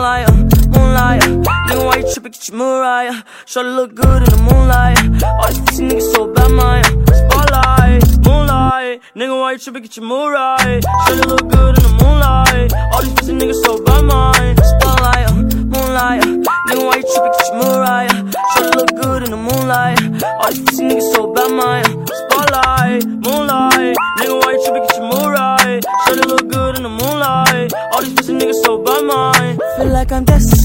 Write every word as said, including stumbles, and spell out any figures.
moonlight, moonlight. Nigga, why you trippin'? Get your Mariah. Shawty look good in the moonlight. All these pussy niggas so bad, man. Spotlight, moonlight. Nigga, why you trippin'? Get your Mariah. Shawty look good in the moonlight. All these pussy niggas so bad, man. Spotlight, moonlight. Nigga, why you trippin'? Get your Mariah. Shawty look good in the moonlight. All these pussy niggas so bad, man. Spotlight, moonlight. Nigga, why you trippin'? Get your Mariah. Shawty look good in the moonlight. All these pussy niggas so bad, man. Feel like I'm destined.